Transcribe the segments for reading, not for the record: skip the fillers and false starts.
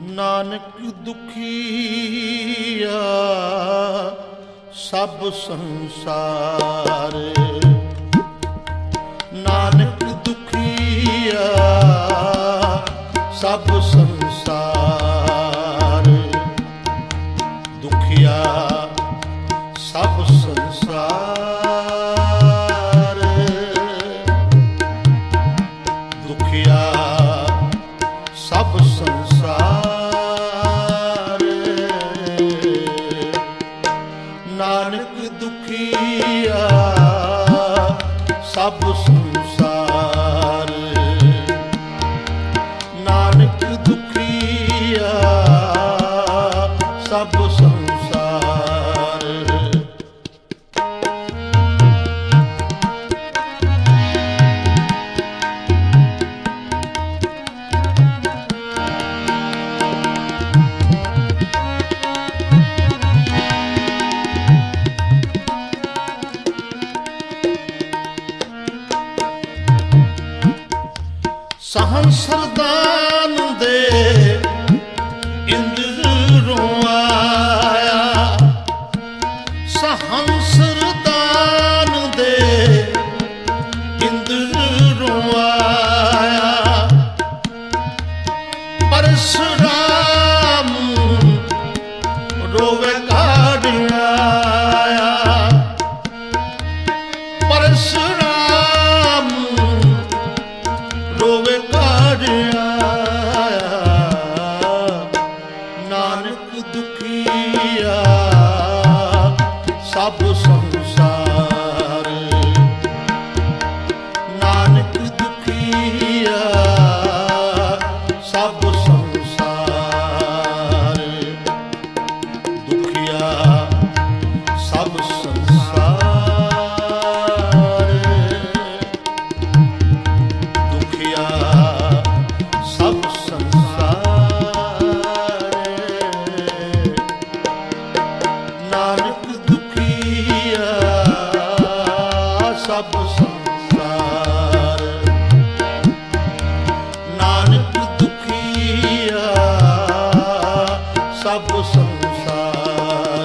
ਨਾਨਕ ਦੁਖੀਆ ਸਭ ਸੰਸਾਰ, ਨਾਨਕ ਦੁਖੀਆ ਸਭ ਸੰਸਾਰ, ਦੁਖੀਆ ਸਭ ਸੰਸਾਰ, ਦੁਖੀਆ ਸਭ ਸੰਸਾਰ, ਨਾਨਕ ਦੁਖੀਆ ਸਭ ਸੰਸਾਰ, ਨਾਨਕ ਦੁਖੀਆ ਸਭ ਸੰਸਾਰ। ਸਹੰਸਰਦਾਨ ਦੇ ਇੰਦਰੋਂ ਆਇਆ, ਸਹੰਸਰਦਾਨ ਦੇ ਇੰਦਰੋਂ ਆਇਆ, ਪਰਸ਼ੁਰਾਮ ਰੋਵੇ ਕਾਢ ਆਇਆ, ਪਰਸ਼ੁਰਾਮ ਰੋਵੇ ਕਾਢ ਆਇਆ, ਨਾਨਕ ਦੁਖੀਆ ਸਭ ਸੰਸਾਰ, ਨਾਨਕ ਦੁਖੀਆ ਸਭ ਸੰਸਾਰ, ਦੁਖੀਆ ਸਭ ਸੰਸਾਰ, ਦੁਖੀਆ ਸਭ ਸੰਸਾਰ, ਨਾਨਕ ਦੁਖੀਆ ਸਭ ਸੰਸਾਰ, ਨਾਨਕ ਦੁਖੀਆ ਸਭ ਸੰਸਾਰ।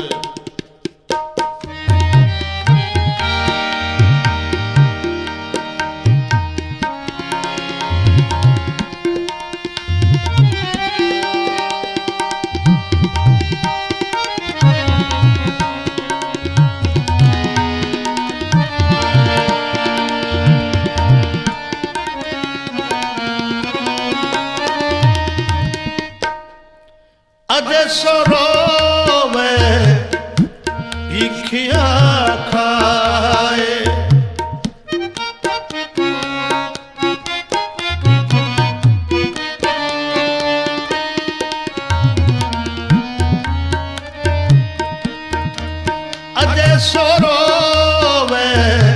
ਅਜੇ ਸੋ ਰੋਵੇ ਭੀਖਿਆ ਖਾਏ, ਅਜੇ ਸੋ ਰੋਵੇ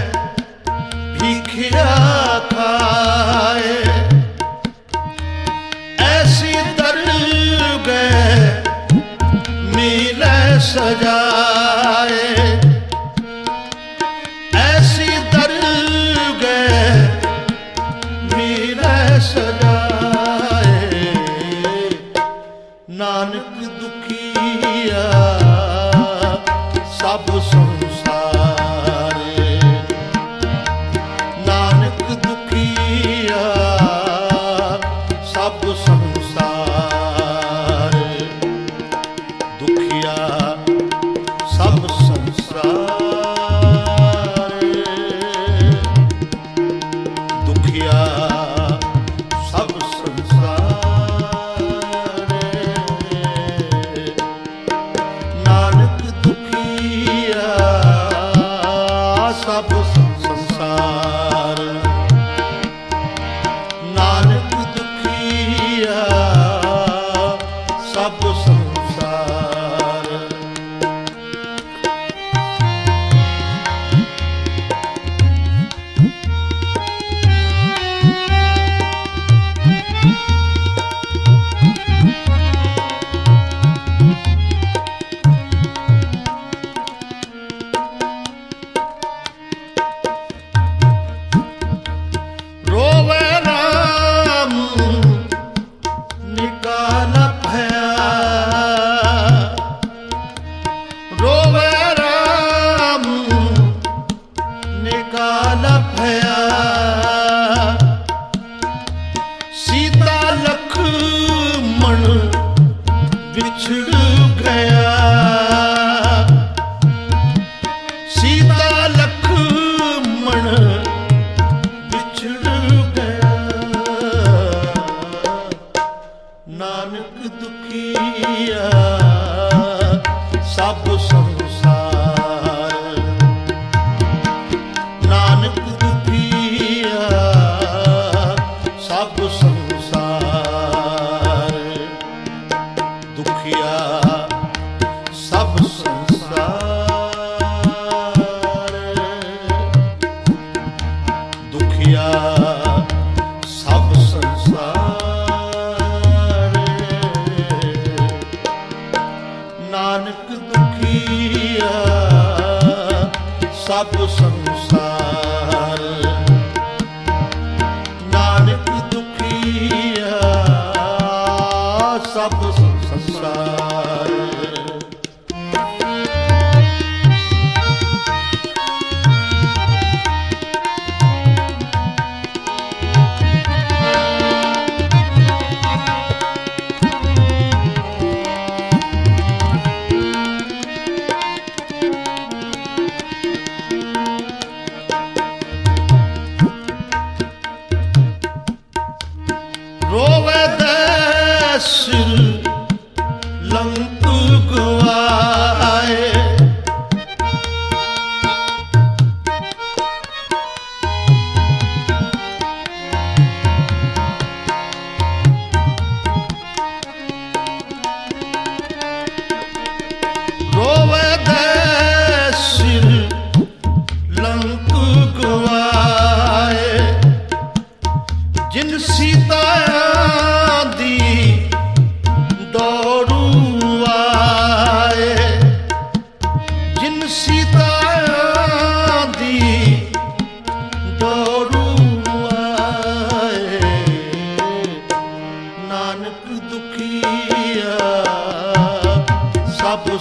ਭੀਖਿਆ ਖਾਏ, ਐਸੀ ਦਰਗਹਿ ਮਿਲੇ ਸਜਾਏ, ਐਸੀ ਦਰਗਹਿ ਮਿਲੇ ਸਜਾਏ, ਨਾਨਕ ਦੁਖੀਆ ਸਭ ਸੰਸਾਰ, ਨਾਨਕ ਦੁਖੀਆ ਸਭ ਸੰਸਾਰ, ਦੁਖੀਆ ਸਭ ਸੰਸਾਰ, ਦੁਖੀਆ ਸਭ ਸੰਸਾਰ, ਨਾਨਕ ਦੁਖੀਆ ਸਭ ਸੰਸਾਰ, ਨਾਨਕ ਦੁਖੀਆ ਮਣ ਵਿਛੜ ਗਿਆ, ਸੀਤਾ ਲਖਮਣ ਵਿਛੜ ਗਿਆ, ਨਾਨਕ ਦੁਖੀਆ ਸਭ ਸੰਸਾਰ, ਨਾਨਕ ਦੁਖੀਆ ਸਭ ਸੰਸਾਰ, ਦੁਖੀਆ ਸਭ ਸੰਸਾਰ, ਦੁਖੀਆ ਸਭ ਸੰਸਾਰ, ਨਾਨਕ ਦੁਖੀਆ ਸਭ ਸੰਸਾਰ, ਨਾਨਕ ਦੁਖੀਆ ਸਭ ਸੰਸਾਰ। ਰੋਵੇ ਦੇ ਸਿਰ ਲੰਕ ਗਵਾਏ, ਰੋਵੇ ਦੇ ਸਿਰ ਲੰਕ ਗਵਾਏ, ਜਿਨ ਸੀਤਾ ਦੀ ਦੌੜੂ ਆਏ, ਜਿਨ ਸੀਤਾ ਦੀ ਦੌੜੂ ਆਏ, ਨਾਨਕ ਦੁਖੀਆ ਸਭ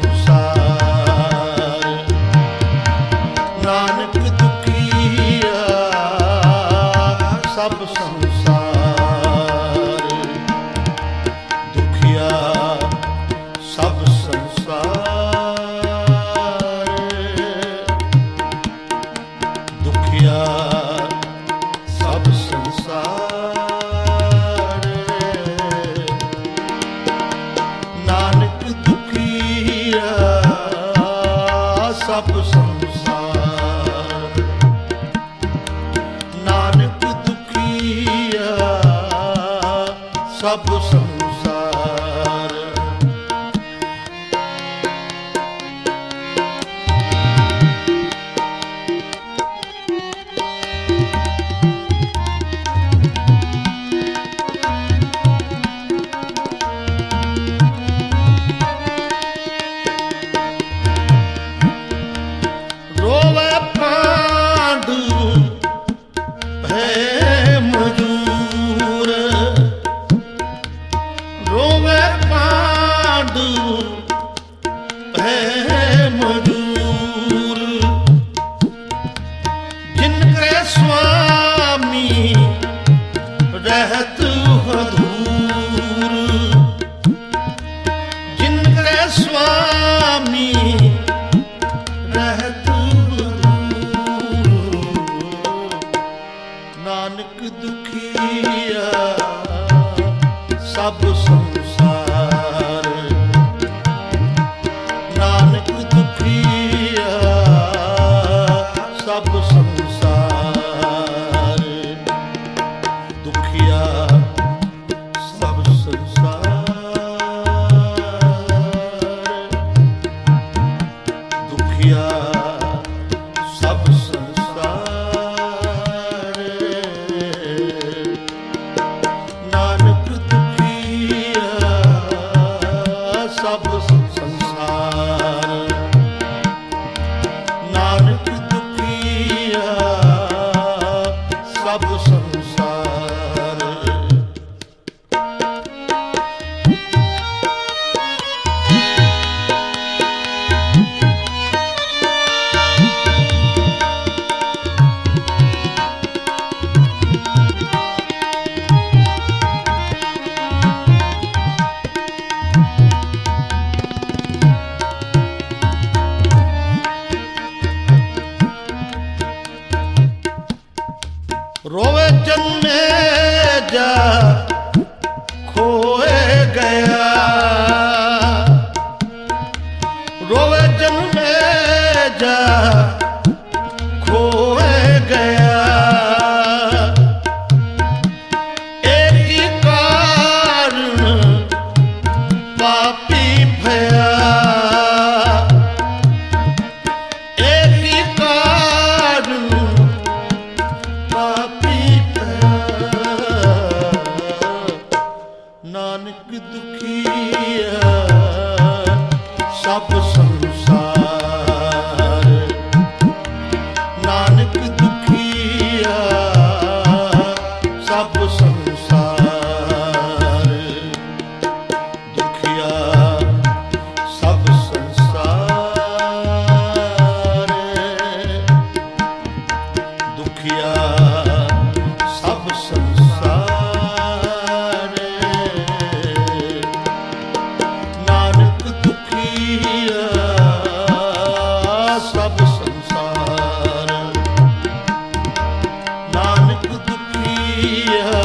ਸੰਸਾਰ, ਨਾਨਕ ਦੁਖੀਆ ਸਭ ਸੰਸਾਰ, ਦੁਖੀਆ ਸਭ ਸੰਸਾਰ, ਦੁਖੀਆ ਸਭ ਸੰਸਾਰ, ਨਾਨਕ ਦੁਖੀਆ ਸਭ ਸੰਸਾਰ, ਨਾਨਕ ਦੁਖੀਆ ਸਭ ਸੰਸਾਰ। ਰੋਵੇ ਪਾਂਡੂ ਭੈ ਮਜੂਰ, ਰੋਵੇ ਪਾਂਡੂ ਭੈ ਮਜੂਰ, ਜਿਨ ਕਰੇ ਸੁਆਮੀ ਰਹਿਤ ਹਦੂਰ, ਜਿਨ ਕਰੇ ਸੁਆਮੀ ਰਹਿਤ ਹਦੂਰ, ਨਾਨਕ ਦੁਖੀਆ ਸਭ ਸੰਸਾਰ, ਨਾਨਕ ਦੁਖੀਆ ਸਭ ਸੰਸਾਰ, ਦੁਖੀਆ ਸਭ ਸੰਸਾਰ, ਦੁਖੀਆ ਸਭ ਸੰਸਾਰ, ਨਾਨਕ ਦੁਖੀਆ खोए गया, एक ही कारण पापी भया, एक ही कारण पापी भया। नानक दुखिया सब संसार, नानक दुखिया सब संसार, दुखिया सब संसार, दुखिया सब संसार। नानक दुखिया सब संसार, नानक दुखिया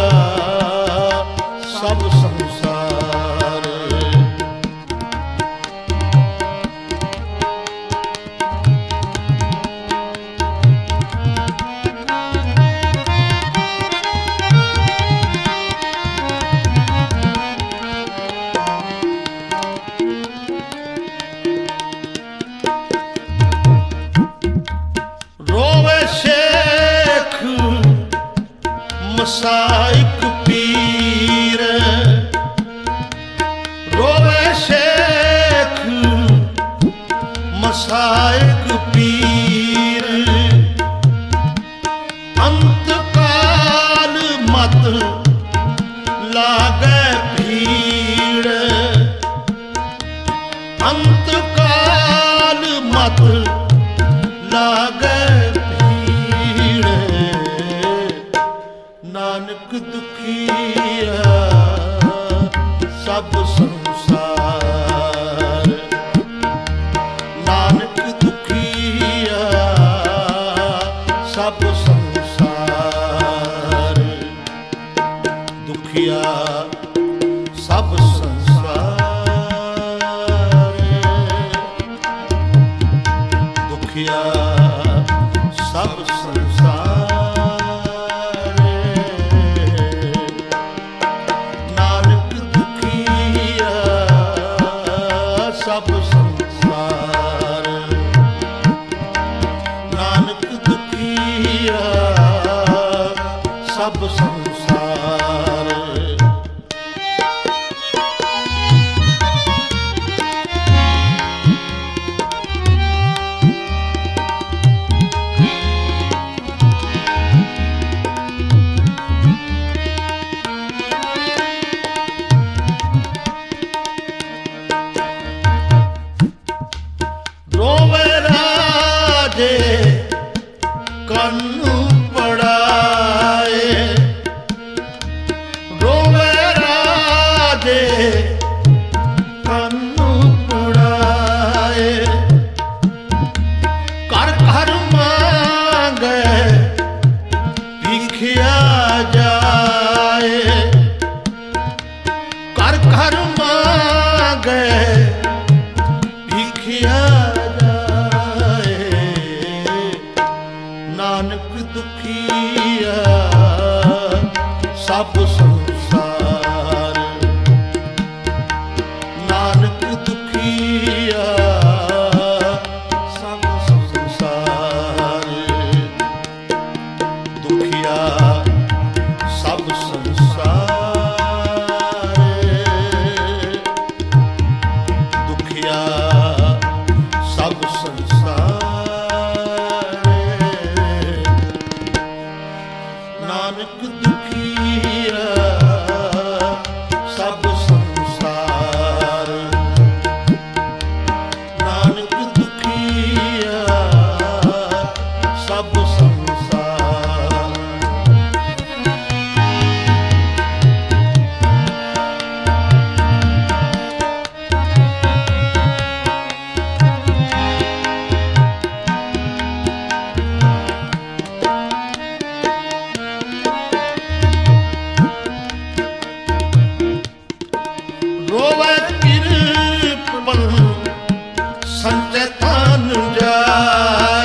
सब संसार। रोवे शेख मसाइक पीर, रोवे शेख मसाइक पीर। अंतकाल मत लागे भीड़, अंतकाल मत लागे भीड़। नानक दुखिया सब संसार, नानक दुखिया सब संसार, दुखिया सब संसार, दुखिया सब संसार। नानक दुखिया सब संसार, नानक दुखिया सब संसार। रोवे राजे कन्नु पड़ाए, रोवे राजे कन्नु पड़ाए। कर कर मांगे भिखिया जाए, कर कर मांगे भिखिया जाए। नानक दुखिया सब संसार, नानक दुखिया सब संसार, दुखिया सब संसार, दुखिया सब संसार। नानक दुखिया सब संसार, नानक दुखिया सब संसार। संचय तान जाए,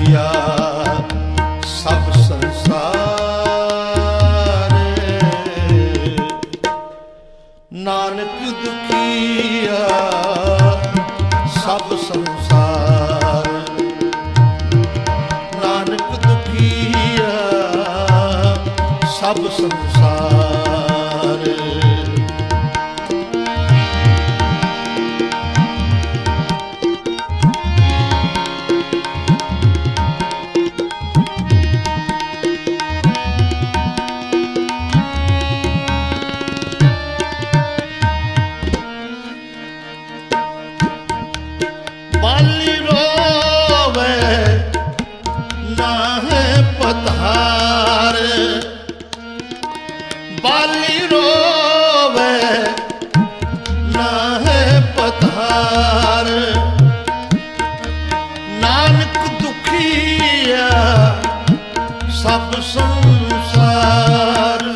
ਦੁਖੀਆ ਸਭ ਸੰਸਾਰ, ਨਾਨਕ ਦੁਖੀਆ ਸਭ ਸੰਸਾਰ, ਨਾਨਕ ਦੁਖੀਆ ਸਭ ਸੰਸਾਰ। ਬਾਲੀ ਰੋਵੇ ਨਾਹੇ ਪਤਾਰ, ਬਾਲੀ ਰੋਵੇ ਨਾਹੇ ਪਤਾਰ, ਨਾਨਕ ਦੁਖੀਆ ਸਭ ਸੰਸਾਰ।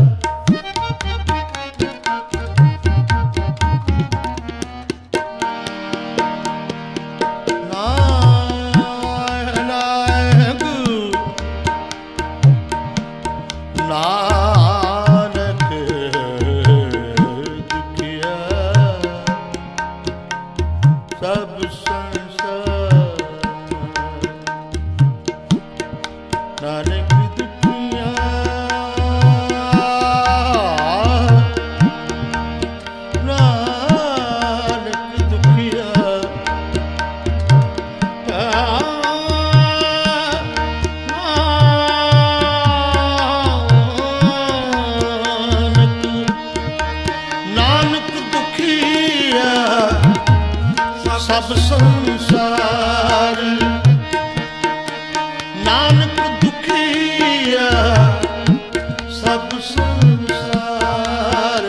ਨਾਨਕ ਦੁਖੀਆ ਸਭ ਸੰਸਾਰ, ਨਾਨਕ ਦੁਖੀਆ ਨਾਨਕ ਦੁਖੀਆ ਸਭ ਸੰਸਾਰ, ਨਾਨਕ ਦੁਖੀਆ ਸਭ ਸੰਸਾਰ,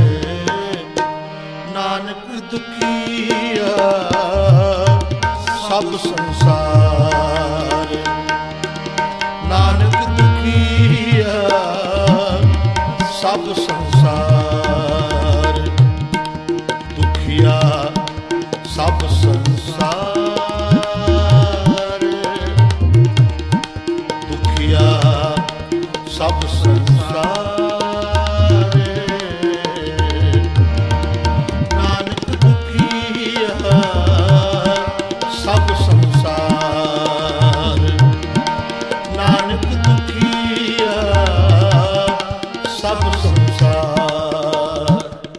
ਨਾਨਕ ਦੁਖੀਆ ਸਭ ਸੰਸਾਰ, ਨਾਨਕ ਦੁਖੀਆ ਸਭ ਸੰਸਾਰ। ਦੁਖੀਆ ਸਭ ਸੰਸਾਰ, ਦੁਖੀਆ ਸਭ ਸੰਸਾਰ, ਨਾਨਕ ਦੁਖੀਆ ਸਭ ਸੰਸਾਰ, ਨਾਨਕ ਦੁਖੀਆ ਸਭ ਸੰਸਾਰ।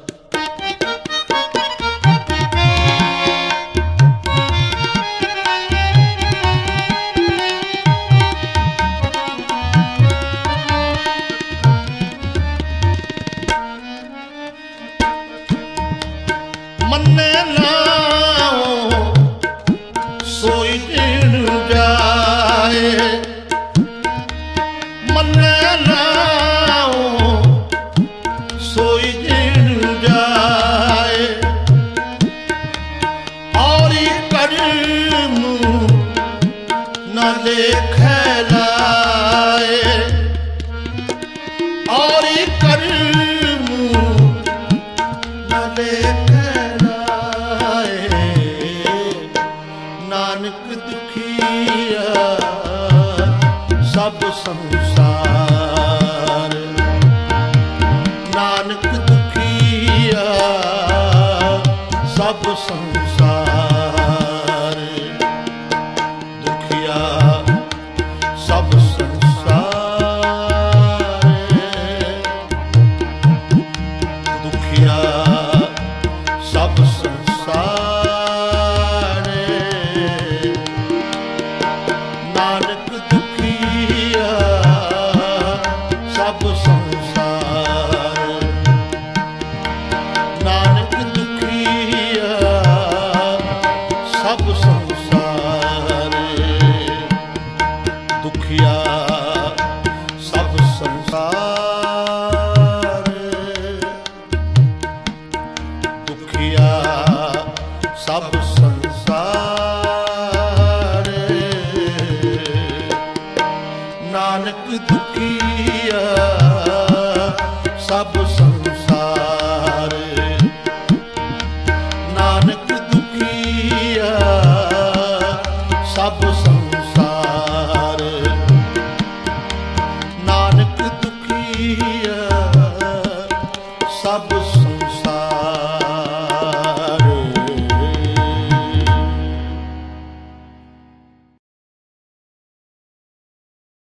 ਮੰਨੇ ਨਾਉ ਸੋਈ ਦਿਨ ਜਾਏ, ਮੰਨੇ ਨਾਉ ਸੋਈ ਦਿਨ ਜਾਏ, ਔਰੀ ਕਰਮ ਨਾ ਲੇਖੈ ਲਾਏ, ਔਰੀ ਕਰਮ ਨਾ ਲੇਖੈ ਲਾਏ, ਨਾਨਕ ਦੁਖੀਆ ਸਭ ਸੰਸਾਰ, ਨਾਨਕ ਦੁਖੀਆ ਸਭ ਸੰਸਾਰ। ਦੁਖੀਆ ਸਭ ਸੰਸਾਰ, ਦੁਖੀਆ ਸਭ ਸੰਸਾਰ, ਨਾਨਕ ਦੁਖੀਆ ਸਭ ਸੰਸਾਰ, ਨਾਨਕ ਦੁਖੀਆ ਸਭ ਸੰਸਾਰ। ਦੁਖੀਆ ਸਭ ਸੰਸਾਰ, ਦੁਖੀਆ ਸਭ ਸੰਸਾਰ, ਨਾਨਕ ਦੁਖੀਆ ਸਭ ਸੰਸਾਰ, ਨਾਨਕ ਦੁਖੀਆ ਸਭ ਸੰਸਾਰ। ਸਭ